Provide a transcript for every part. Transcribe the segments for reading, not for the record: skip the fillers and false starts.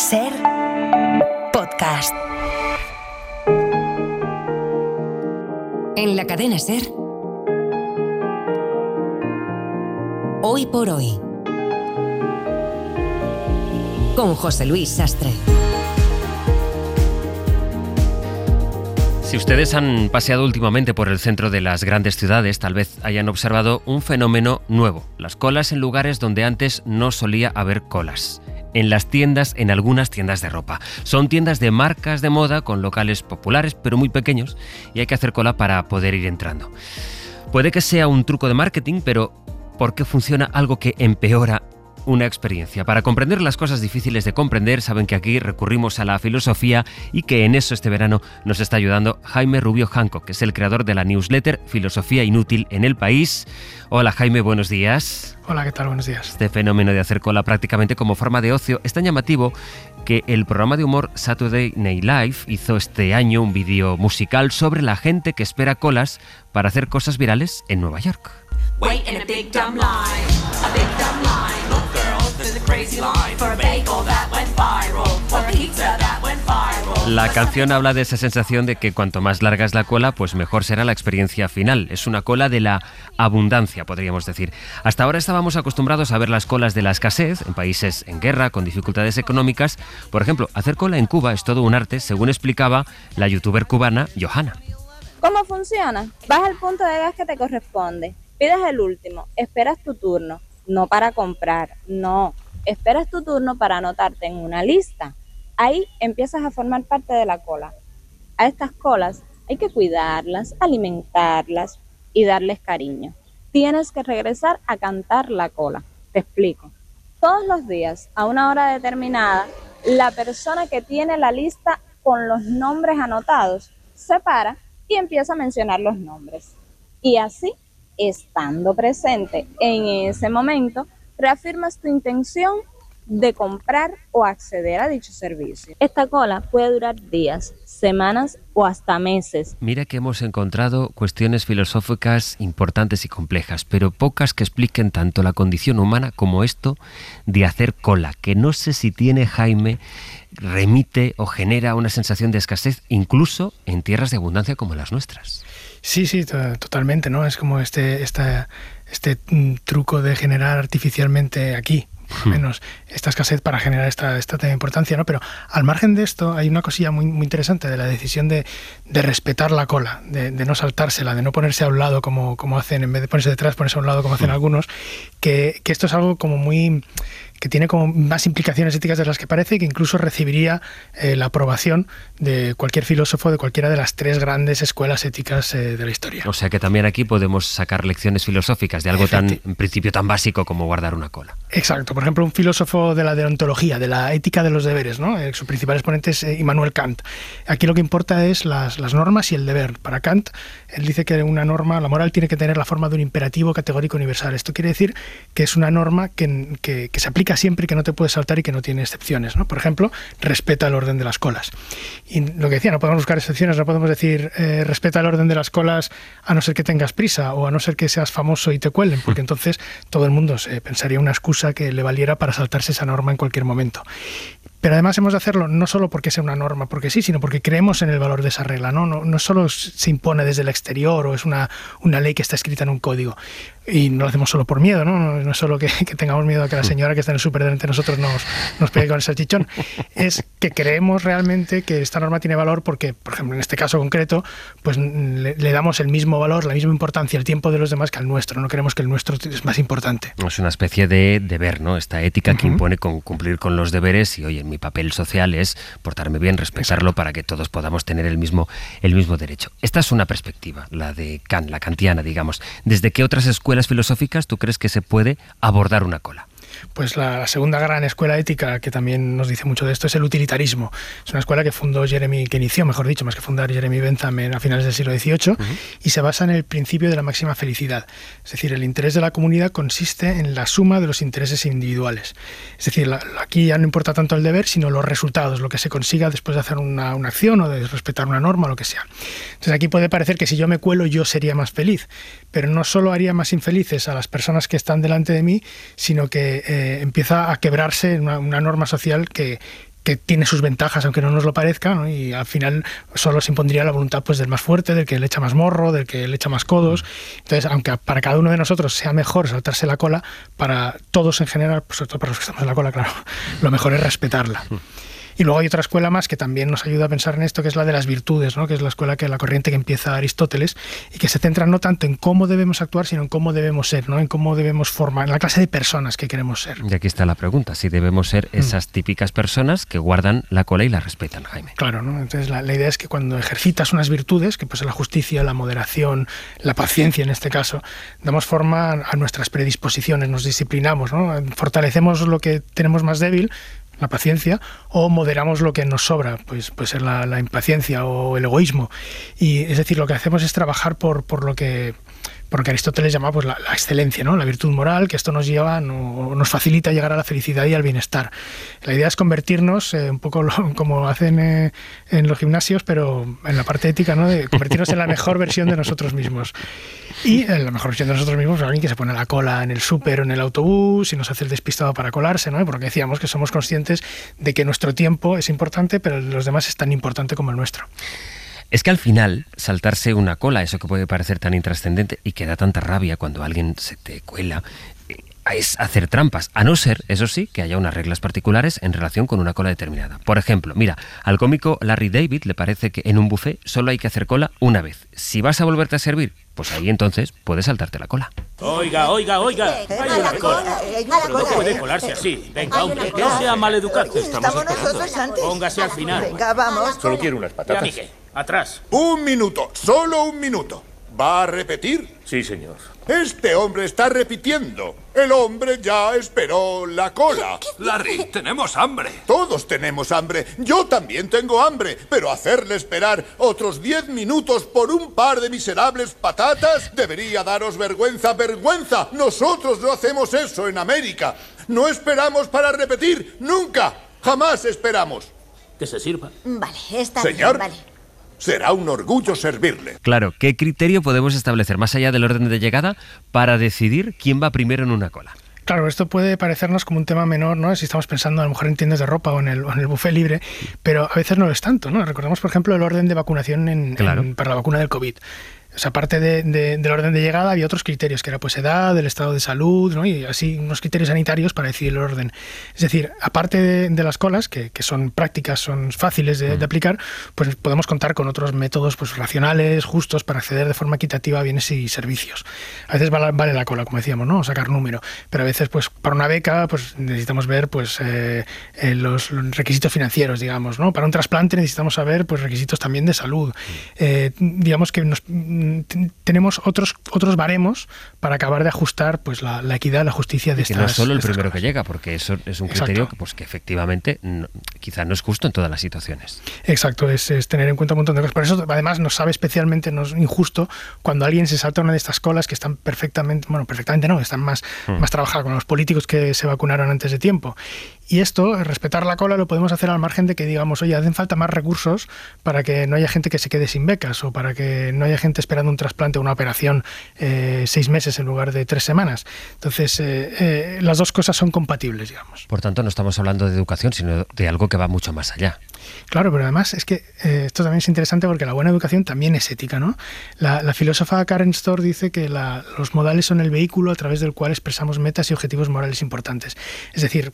Ser podcast. En la cadena Ser. Hoy por hoy. Con José Luis Sastre. Si ustedes han paseado últimamente por el centro de las grandes ciudades, tal vez hayan observado un fenómeno nuevo: las colas en lugares donde antes no solía haber colas. En las tiendas, en algunas tiendas de ropa. Son tiendas de marcas de moda con locales populares, pero muy pequeños, y hay que hacer cola para poder ir entrando. Puede que sea un truco de marketing, pero ¿por qué funciona algo que empeora una experiencia? Para comprender las cosas difíciles de comprender, saben que aquí recurrimos a la filosofía y que en eso este verano nos está ayudando Jaime Rubio Hancock, que es el creador de la newsletter Filosofía Inútil en El País. Hola Jaime, buenos días. Hola, ¿qué tal? Buenos días. Este fenómeno de hacer cola prácticamente como forma de ocio es tan llamativo que el programa de humor Saturday Night Live hizo este año un vídeo musical sobre la gente que espera colas para hacer cosas virales en Nueva York. Wait in a big dumb line, a big dumb line. Look, girls, there's a crazy line for a bagel that went viral, for pizza that went viral. La canción habla de esa sensación de que cuanto más larga es la cola, pues mejor será la experiencia final. Es una cola de la abundancia, podríamos decir. Hasta ahora estábamos acostumbrados a ver las colas de la escasez en países en guerra, con dificultades económicas. Por ejemplo, hacer cola en Cuba es todo un arte, según explicaba la youtuber cubana Johanna. ¿Cómo funciona? Vas al punto de gas que te corresponde. Pides el último, esperas tu turno, no para comprar, no, esperas tu turno para anotarte en una lista. Ahí empiezas a formar parte de la cola. A estas colas hay que cuidarlas, alimentarlas y darles cariño. Tienes que regresar a cantar la cola. Te explico. Todos los días, a una hora determinada, la persona que tiene la lista con los nombres anotados se para y empieza a mencionar los nombres. Y así, estando presente en ese momento, reafirmas tu intención de comprar o acceder a dicho servicio. Esta cola puede durar días, semanas o hasta meses. Mira que hemos encontrado cuestiones filosóficas importantes y complejas, pero pocas que expliquen tanto la condición humana como esto de hacer cola, que no sé si tiene, Jaime, remite o genera una sensación de escasez incluso en tierras de abundancia como las nuestras. Sí, totalmente, ¿no? Es como este truco de generar artificialmente aquí, por lo menos, esta escasez para generar esta importancia, ¿no? Pero al margen de esto hay una cosilla muy, muy interesante de la decisión de respetar la cola, de no saltársela, de no ponerse a un lado como hacen, en vez de ponerse detrás, ponerse a un lado como hacen algunos, que esto es algo como muy... que tiene como más implicaciones éticas de las que parece, que incluso recibiría la aprobación de cualquier filósofo de cualquiera de las tres grandes escuelas éticas de la historia. O sea que también aquí podemos sacar lecciones filosóficas de algo en principio tan básico como guardar una cola. Exacto. Por ejemplo, un filósofo de la deontología, de la ética de los deberes, ¿no? Su principal exponente es Immanuel Kant. Aquí lo que importa es las normas y el deber. Para Kant, él dice que una norma, la moral, tiene que tener la forma de un imperativo categórico universal. Esto quiere decir que es una norma que se aplica siempre y que no te puedes saltar y que no tiene excepciones, ¿no? Por ejemplo, respeta el orden de las colas. Y lo que decía, no podemos buscar excepciones, no podemos decir respeta el orden de las colas a no ser que tengas prisa o a no ser que seas famoso y te cuelen, porque entonces todo el mundo se pensaría una excusa que le valiera para saltarse esa norma en cualquier momento. Pero además hemos de hacerlo no solo porque sea una norma, porque sí, sino porque creemos en el valor de esa regla, ¿no? No solo se impone desde el exterior o es una ley que está escrita en un código. Y no lo hacemos solo por miedo, ¿no? No es solo que tengamos miedo a que la señora que está en el súper delante de nosotros nos pegue con el salchichón. Es que creemos realmente que esta norma tiene valor porque, por ejemplo, en este caso concreto, pues le damos el mismo valor, la misma importancia, el tiempo de los demás que al nuestro. No creemos que el nuestro es más importante. Es una especie de deber, ¿no? Esta ética que impone cumplir con los deberes y, oye, mi papel social es portarme bien, respetarlo. Exacto. Para que todos podamos tener el mismo derecho. Esta es una perspectiva, la de Kant, la kantiana, digamos. ¿Desde qué otras escuelas filosóficas tú crees que se puede abordar una cola? Pues la segunda gran escuela ética, que también nos dice mucho de esto, es el utilitarismo. Es una escuela que inició, mejor dicho, más que fundar Jeremy Bentham a finales del siglo XVIII, y se basa en el principio de la máxima felicidad. Es decir, el interés de la comunidad consiste en la suma de los intereses individuales. Es decir, aquí ya no importa tanto el deber, sino los resultados, lo que se consiga después de hacer una acción o de respetar una norma, lo que sea. Entonces aquí puede parecer que si yo me cuelo yo sería más feliz, pero no solo haría más infelices a las personas que están delante de mí, sino que empieza a quebrarse una norma social que que tiene sus ventajas, aunque no nos lo parezca, ¿no? Y al final solo se impondría la voluntad pues del más fuerte, del que le echa más morro, del que le echa más codos. Entonces, aunque para cada uno de nosotros sea mejor saltarse la cola, para todos en general, pues sobre todo para los que estamos en la cola, claro, lo mejor es respetarla. Y luego hay otra escuela más que también nos ayuda a pensar en esto, que es la de las virtudes, ¿no? Que es la corriente que empieza Aristóteles y que se centra no tanto en cómo debemos actuar, sino en cómo debemos ser, ¿no? En cómo debemos formar, en la clase de personas que queremos ser. Y aquí está la pregunta, si debemos ser esas típicas personas que guardan la cola y la respetan, Jaime. Claro, ¿no? Entonces la idea es que cuando ejercitas unas virtudes, que pues la justicia, la moderación, la paciencia en este caso, damos forma a nuestras predisposiciones, nos disciplinamos, ¿no? Fortalecemos lo que tenemos más débil, la paciencia, o moderamos lo que nos sobra, pues puede ser la impaciencia o el egoísmo. Y es decir, lo que hacemos es trabajar por lo que Aristóteles llama pues la excelencia, ¿no? La virtud moral, que esto nos lleva, nos facilita llegar a la felicidad y al bienestar. La idea es convertirnos, un poco como hacen en los gimnasios, pero en la parte ética, ¿no? De convertirnos en la mejor versión de nosotros mismos. Y en la mejor versión de nosotros mismos, alguien que se pone la cola en el súper o en el autobús y nos hace el despistado para colarse, ¿no? Porque decíamos que somos conscientes de que nuestro tiempo es importante, pero el de los demás es tan importante como el nuestro. Es que al final, saltarse una cola, eso que puede parecer tan intrascendente y que da tanta rabia cuando alguien se te cuela, es hacer trampas, a no ser, eso sí, que haya unas reglas particulares en relación con una cola determinada. Por ejemplo, mira, al cómico Larry David le parece que en un buffet solo hay que hacer cola una vez. Si vas a volverte a servir, pues ahí entonces puedes saltarte la cola. Oiga, hay una cola. Pero no puede colarse así. Venga, hombre, no sea maleducado. Estamos nosotros antes. Póngase al final. Venga, vamos. Solo quiero unas patatas. Ya dije, atrás. Un minuto, solo un minuto. ¿Va a repetir? Sí, señor. Este hombre está repitiendo. El hombre ya esperó la cola. Larry, tenemos hambre. Todos tenemos hambre. Yo también tengo hambre. Pero hacerle esperar otros 10 minutos por un par de miserables patatas debería daros vergüenza, vergüenza. Nosotros no hacemos eso en América. No esperamos para repetir. Nunca. Jamás esperamos. Que se sirva. Vale, está Señor, bien, vale. será un orgullo servirle. Claro, ¿qué criterio podemos establecer más allá del orden de llegada para decidir quién va primero en una cola? Claro, esto puede parecernos como un tema menor, ¿no? Si estamos pensando a lo mejor en tiendas de ropa o en el buffet libre, pero a veces no lo es tanto, ¿no? Recordemos, por ejemplo, el orden de vacunación para la vacuna del COVID. O sea, aparte del orden de llegada había otros criterios, que era pues edad, el estado de salud, ¿no? Y así unos criterios sanitarios para decidir el orden. Es decir, aparte de las colas, que son prácticas, son fáciles de aplicar, pues podemos contar con otros métodos pues racionales, justos, para acceder de forma equitativa a bienes y servicios. A veces vale la cola, como decíamos, ¿no? Sacar número, pero a veces pues para una beca pues necesitamos ver pues los requisitos financieros, digamos, ¿no? Para un trasplante necesitamos saber pues requisitos también de salud. Digamos que tenemos otros baremos para acabar de ajustar pues la equidad, la justicia de estas cosas. Que no solo el primero que llega, porque eso es un criterio que efectivamente quizá no es justo en todas las situaciones. Exacto, es tener en cuenta un montón de cosas. Por eso además nos sabe especialmente injusto cuando alguien se salta una de estas colas que están perfectamente no, están más trabajadas con los políticos que se vacunaron antes de tiempo. Y esto, respetar la cola, lo podemos hacer al margen de que digamos, oye, hacen falta más recursos para que no haya gente que se quede sin becas o para que no haya gente esperando un trasplante o una operación 6 meses en lugar de 3 semanas. Entonces, las dos cosas son compatibles, digamos. Por tanto, no estamos hablando de educación, sino de algo que va mucho más allá. Claro, pero además es que esto también es interesante porque la buena educación también es ética, ¿no? La filósofa Karen Storr dice que los modales son el vehículo a través del cual expresamos metas y objetivos morales importantes. Es decir,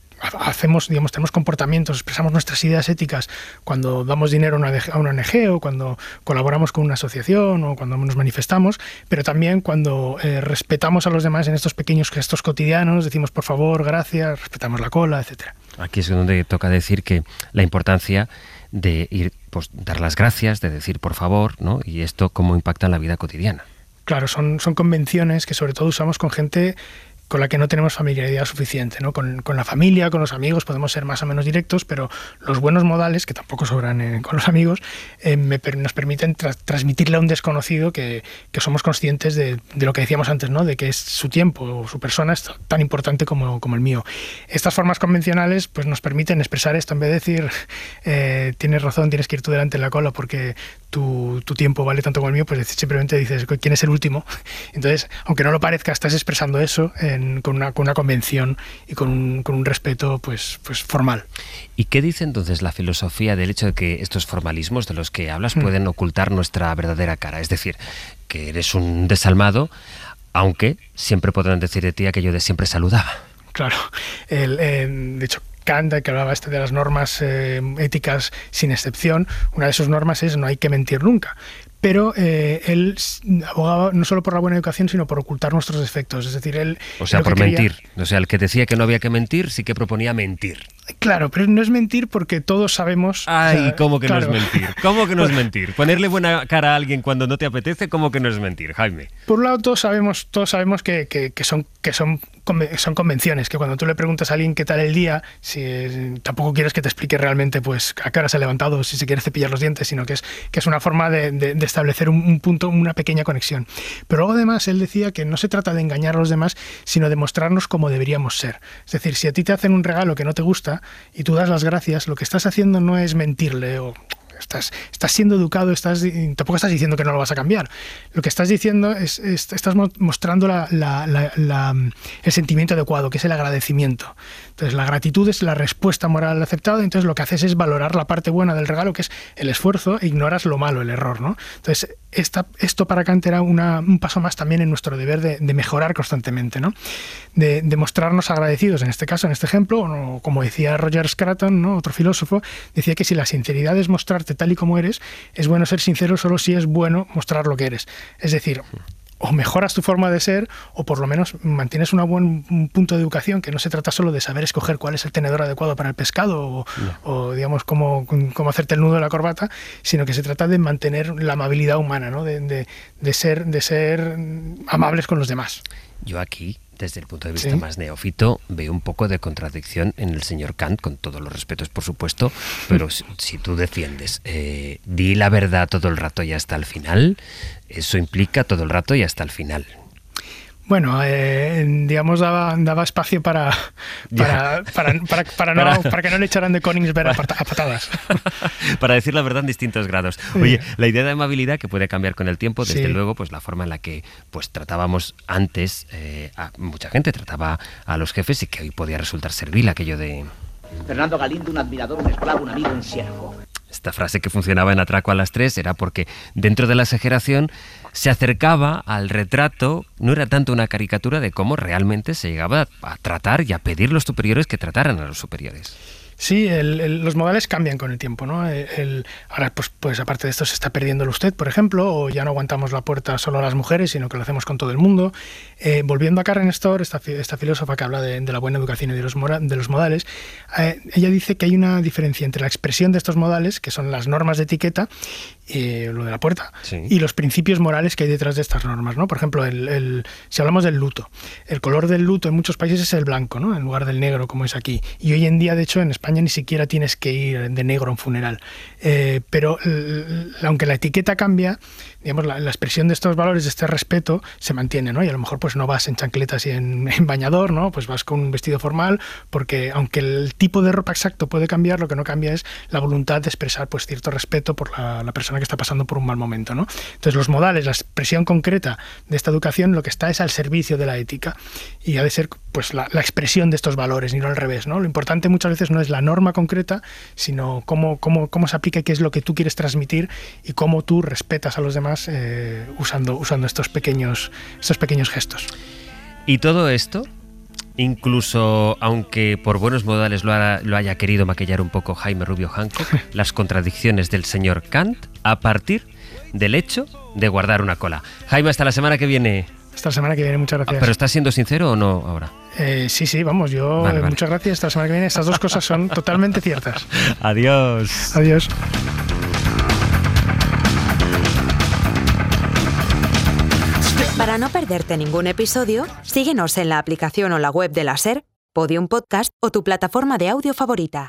tenemos comportamientos, expresamos nuestras ideas éticas cuando damos dinero a una ONG o cuando colaboramos con una asociación o cuando nos manifestamos, pero también cuando respetamos a los demás en estos pequeños gestos cotidianos, decimos por favor, gracias, respetamos la cola, etcétera. Aquí es donde toca decir que la importancia de dar las gracias, de decir por favor, ¿no? Y esto cómo impacta en la vida cotidiana. Claro, son convenciones que sobre todo usamos con gente con la que no tenemos familiaridad suficiente, ¿no? Con la familia, con los amigos podemos ser más o menos directos, pero los buenos modales, que tampoco sobran con los amigos, nos permiten transmitirle a un desconocido que somos conscientes de lo que decíamos antes, ¿no? De que es su tiempo o su persona es tan importante como el mío. Estas formas convencionales pues nos permiten expresar esto en vez de decir tienes razón, tienes que ir tú delante de la cola porque tu tiempo vale tanto como el mío, pues simplemente dices quién es el último. Entonces, aunque no lo parezca, estás expresando eso con una convención y con un respeto pues formal. ¿Y qué dice entonces la filosofía del hecho de que estos formalismos de los que hablas pueden ocultar nuestra verdadera cara? Es decir, que eres un desalmado, aunque siempre podrán decir de ti aquello de siempre saludaba. Claro, de hecho Kant, que hablaba de las normas éticas sin excepción, una de sus normas es no hay que mentir nunca. Pero él abogaba no solo por la buena educación, sino por ocultar nuestros defectos. Es decir, él... O sea, por mentir. O sea, el que decía que no había que mentir, sí que proponía mentir. Claro, pero no es mentir porque todos sabemos... Ay, ¿cómo que claro. No es mentir? ¿Cómo que no es mentir? Ponerle buena cara a alguien cuando no te apetece, ¿cómo que no es mentir, Jaime? Por un lado, todos sabemos que son convenciones, que cuando tú le preguntas a alguien qué tal el día, tampoco quieres que te explique realmente pues a qué hora se ha levantado, si se quiere cepillar los dientes, sino que es una forma de establecer un punto, una pequeña conexión. Pero luego además él decía que no se trata de engañar a los demás, sino de mostrarnos cómo deberíamos ser. Es decir, si a ti te hacen un regalo que no te gusta y tú das las gracias, lo que estás haciendo no es mentirle o... Estás siendo educado, tampoco estás diciendo que no lo vas a cambiar. Lo que estás diciendo estás mostrando el sentimiento adecuado, que es el agradecimiento. Entonces, la gratitud es la respuesta moral aceptada, entonces lo que haces es valorar la parte buena del regalo, que es el esfuerzo, e ignoras lo malo, el error, ¿no? Entonces, esto para Kant era un paso más también en nuestro deber de mejorar constantemente, ¿no? De mostrarnos agradecidos, en este caso, en este ejemplo, o como decía Roger Scruton, ¿no? Otro filósofo, decía que si la sinceridad es mostrarte tal y como eres, es bueno ser sincero solo si es bueno mostrar lo que eres. Es decir, o mejoras tu forma de ser, o por lo menos mantienes un punto de educación, que no se trata solo de saber escoger cuál es el tenedor adecuado para el pescado, o digamos, cómo hacerte el nudo de la corbata, sino que se trata de mantener la amabilidad humana, ¿no? de ser amables con los demás. Yo aquí, desde el punto de vista más neófito, veo un poco de contradicción en el señor Kant, con todos los respetos, por supuesto, pero si tú defiendes, di la verdad todo el rato y hasta el final, eso implica todo el rato y hasta el final. Bueno, digamos, daba espacio para que no le echaran de Königsberg a patadas. Para decir la verdad en distintos grados. Oye, la idea de amabilidad que puede cambiar con el tiempo, desde luego, pues la forma en la que pues tratábamos antes, mucha gente trataba a los jefes y que hoy podía resultar servil aquello de... Fernando Galindo, un admirador, un esclavo, un amigo, un siervo. Esta frase que funcionaba en Atraco a las 3 era porque dentro de la exageración se acercaba al retrato, no era tanto una caricatura de cómo realmente se llegaba a tratar y a pedir los superiores que trataran a los superiores. Sí, los modales cambian con el tiempo, ¿no? Ahora, pues aparte de esto, se está perdiendo el usted, por ejemplo, o ya no aguantamos la puerta solo a las mujeres, sino que lo hacemos con todo el mundo. Volviendo a Karen Storr, esta filósofa que habla de la buena educación y de los modales, ella dice que hay una diferencia entre la expresión de estos modales, que son las normas de etiqueta, lo de la puerta, y los principios morales que hay detrás de estas normas, ¿no? Por ejemplo, si hablamos del luto, el color del luto en muchos países es el blanco, ¿no? En lugar del negro, como es aquí. Y hoy en día, de hecho, en España ni siquiera tienes que ir de negro a un funeral. Pero aunque la etiqueta cambia, digamos, la expresión de estos valores, de este respeto, se mantiene, ¿no? Y a lo mejor pues no vas en chancletas y en bañador, ¿no? Pues vas con un vestido formal, porque aunque el tipo de ropa exacto puede cambiar, lo que no cambia es la voluntad de expresar pues cierto respeto por la persona que está pasando por un mal momento, ¿no? Entonces los modales, la expresión concreta de esta educación, lo que está es al servicio de la ética y ha de ser pues la expresión de estos valores, y no al revés, ¿no? Lo importante muchas veces no es la norma concreta, sino cómo se aplica y qué es lo que tú quieres transmitir y cómo tú respetas a los demás usando estos pequeños gestos. Y todo esto, incluso aunque por buenos modales lo haya querido maquillar un poco Jaime Rubio Hancock, las contradicciones del señor Kant a partir del hecho de guardar una cola. Jaime, hasta la semana que viene. Hasta la semana que viene, muchas gracias. ¿Pero estás siendo sincero o no ahora? Sí, vamos, vale. Muchas gracias. Hasta la semana que viene. Estas dos cosas son totalmente ciertas. Adiós. Adiós. Para no perderte ningún episodio, síguenos en la aplicación o la web de la SER, Podium Podcast o tu plataforma de audio favorita.